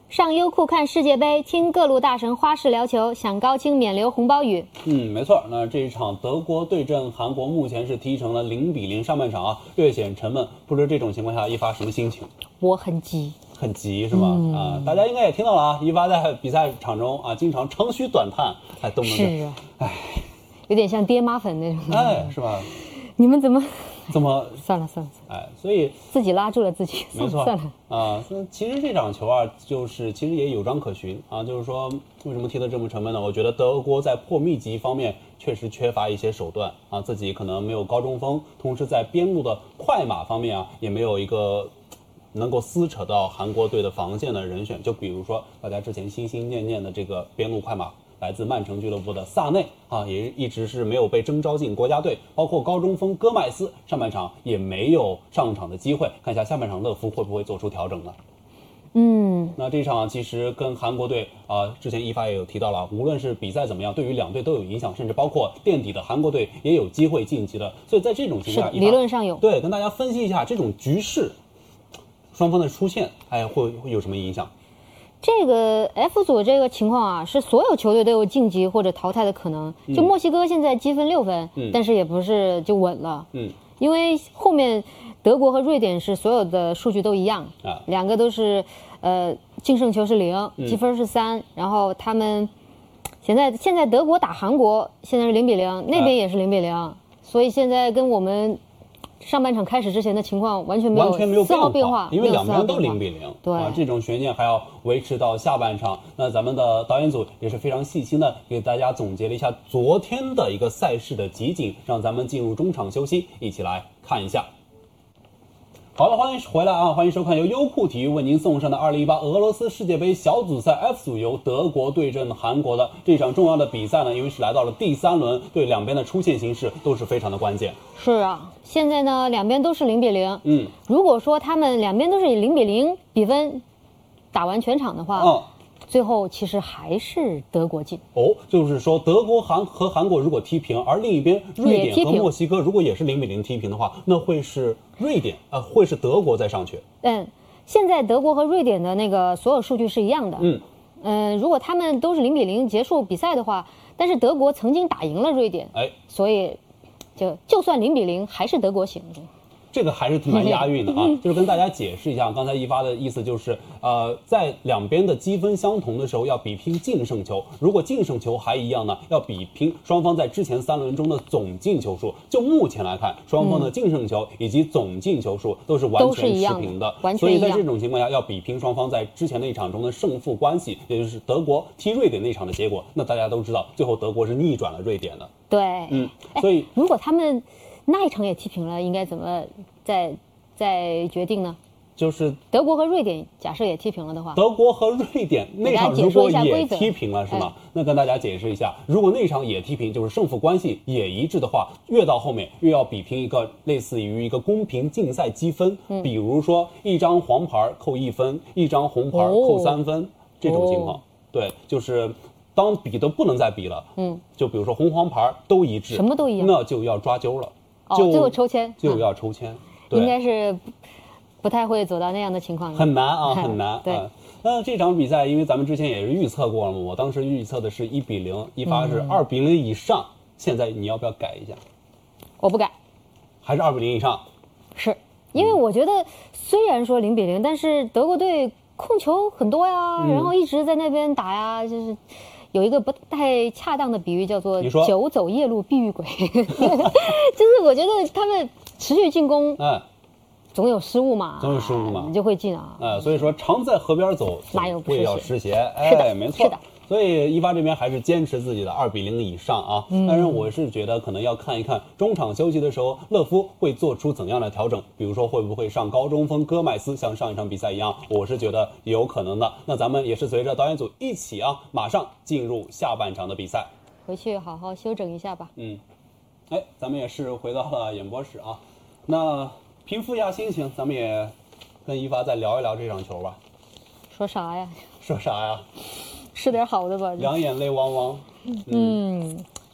上优酷看世界杯，听各路大神花式聊球，享高清免流红包雨。 没错。那这一场德国对阵韩国，目前是踢成了0-0，上半场啊略显沉闷。不知道这种情况下一发什么心情？ 我很急， 很急是吗？大家应该也听到了啊，一发在比赛场中啊，经常长吁短叹，动不动是啊，有点像爹妈粉那种， 是吧？ 你们怎么算了， 所以自己拉住了自己， 没错算了啊。其实这场球啊，其实也有章可循啊，就是说为什么踢得这么沉闷呢？我觉得德国在破密集方面确实缺乏一些手段啊，自己可能没有高中锋，同时在边路的快马方面啊，也没有一个能够撕扯到韩国队的防线的人选。就比如说大家之前心心念念的这个边路快马，来自曼城俱乐部的萨内啊，也一直是没有被征召进国家队，包括高中锋戈麦斯，上半场也没有上场的机会。看一下下半场勒夫会不会做出调整呢？那这场其实跟韩国队之前一发也有提到了，无论是比赛怎么样，对于两队都有影响，甚至包括垫底的韩国队也有机会晋级的。所以在这种情况下， 理论上有。 对，跟大家分析一下这种局势，双方的出现，会有什么影响？ 这个 F 组这个情况啊，是所有球队都有晋级或者淘汰的可能。就墨西哥现在积分6分，但是也不是就稳了。因为后面德国和瑞典是所有的数据都一样，两个都是净胜球是0，积分是3，然后他们现在德国打韩国现在是0-0，那边也是0-0，所以现在跟我们上半场开始之前的情况完全没有丝毫变化， 因为两边都0-0， 对这种悬念还要维持到下半场。那咱们的导演组也是非常细心的给大家总结了一下昨天的一个赛事的集锦，让咱们进入中场休息，一起来看一下。好了，欢迎回来啊！欢迎收看由优酷体育为您送上的2018俄罗斯世界杯小组赛 F 组由德国对阵韩国的这场重要的比赛呢，因为是来到了第3轮，对两边的出线形势都是非常的关键。 是啊，现在呢两边都是0-0。如果说他们两边都是以0-0比分打完全场的话，最后其实还是德国进。 就是说德国和韩国如果踢平，而另一边瑞典和墨西哥如果也是0-0踢平的话，那会是会是德国再上去。 现在德国和瑞典的那个所有数据是一样的。如果他们都是0-0结束比赛的话，但是德国曾经打赢了瑞典，所以就算0-0还是德国行。 这个还是蛮押韵的啊，就是跟大家解释一下，刚才一发的意思就是，在两边的积分相同的时候要比拼净胜球，如果净胜球还一样呢，要比拼双方在之前3轮中的总进球数。就目前来看，双方的净胜球以及总进球数都是完全持平的，所以在这种情况下要比拼双方在之前那一场中的胜负关系，也就是德国踢瑞典那场的结果。那大家都知道，最后德国是逆转了瑞典的。 对， 所以如果他们那一场也踢平了，应该怎么再决定呢？就是德国和瑞典假设也踢平了的话， 德国和瑞典那场如果也踢平了，是吗？那跟大家解释一下，如果那场也踢平，就是胜负关系也一致的话，越到后面越要比拼一个类似于一个公平竞赛积分，比如说一张黄牌扣1分，一张红牌扣3分，这种情况。对，就是当比都不能再比了，就比如说红黄牌都一致， 什么都一样， 那就要抓阄了。 最后抽签就要抽签， 应该是不太会走到那样的情况， 很难啊，很难。 对， 那这场比赛，因为咱们之前也是预测过了嘛，我当时预测的是1-0，一发是2-0以上。现在你要不要改一下？ 我不改， 还是2-0以上。 是因为我觉得虽然说0-0，但是德国队控球很多呀，然后一直在那边打呀，就是。有一个不太恰当的比喻，叫做“久走夜路必遇鬼”，就是我觉得他们持续进攻，总有失误嘛，你就会进啊。 所以说常在河边走，会要湿鞋。没错。 是的。 所以一发这边还是坚持自己的2-0以上啊，但是我是觉得可能要看一看中场休息的时候勒夫会做出怎样的调整，比如说会不会上高中锋戈麦斯，像上一场比赛一样，我是觉得有可能的。那咱们也是随着导演组一起马上进入下半场的比赛， 回去好好休整一下吧。 咱们也是回到了演播室啊，那平复一下心情，咱们也跟一发再聊一聊这场球吧。 说啥呀？ 说啥呀？ 是点好的吧， 两眼泪汪汪。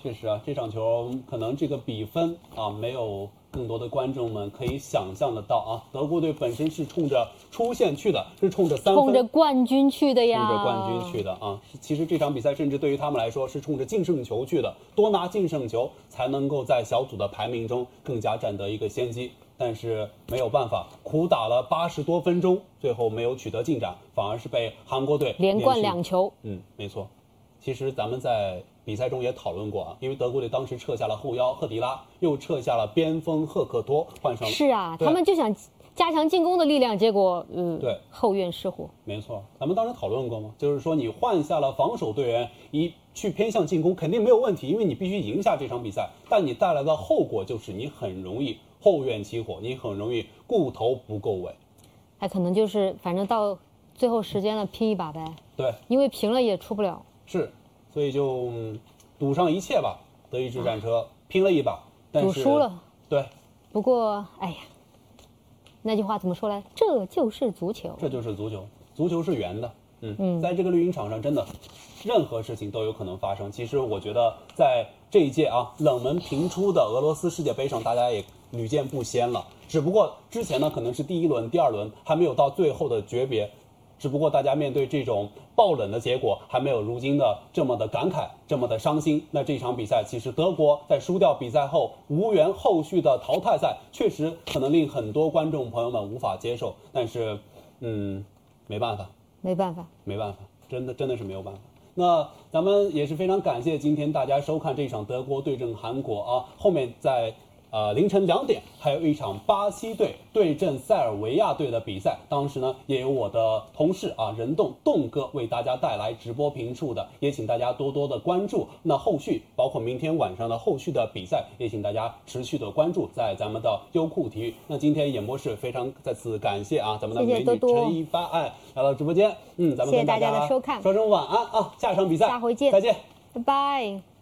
确实啊，这场球可能这个比分啊，没有更多的观众们可以想象得到啊。德国队本身是冲着出线去的，是冲着3分， 冲着冠军去的呀， 冲着冠军去的啊。其实这场比赛甚至对于他们来说是冲着净胜球去的，多拿净胜球才能够在小组的排名中更加占得一个先机。但是没有办法，苦打了80多分钟，最后没有取得进展，反而是被韩国队连灌2球。 没错。其实咱们在比赛中也讨论过啊，因为德国队当时撤下了后腰赫迪拉，又撤下了边锋赫克托，换上是啊，他们就想加强进攻的力量，结果对后院失火。 没错，咱们当时讨论过吗？就是说你换下了防守队员，去偏向进攻肯定没有问题，因为你必须赢下这场比赛，但你带来的后果就是你很容易后院起火，你很容易顾头不够尾。 还可能就是反正到最后时间了拼一把呗。 对， 因为平了也出不了。 是，所以就赌上一切吧，德意志战车拼了一把，但是赌输了。 对， 不过哎呀，那句话怎么说来？这就是足球。 这就是足球，足球是圆的。在这个绿茵场上，真的任何事情都有可能发生。其实我觉得在这一届啊冷门频出的俄罗斯世界杯上，大家也屡见不鲜了。只不过之前呢可能是第1轮、第2轮还没有到最后的诀别。只不过大家面对这种爆冷的结果，还没有如今的这么的感慨，这么的伤心。那这场比赛，其实德国在输掉比赛后，无缘后续的淘汰赛，确实可能令很多观众朋友们无法接受。但是，没办法，真的是没有办法。那咱们也是非常感谢今天大家收看这场德国对阵韩国啊，后面在凌晨2点还有一场巴西队对阵塞尔维亚队的比赛，当时呢也有我的同事啊任栋哥为大家带来直播评述的，也请大家多多的关注。那后续包括明天晚上的后续的比赛，也请大家持续的关注在咱们的优酷体育。那今天演播室非常再次感谢啊咱们的美女陈一发来到直播间，咱们跟大家的收看， 说声晚安啊，下场比赛下回见， 再见， 拜拜。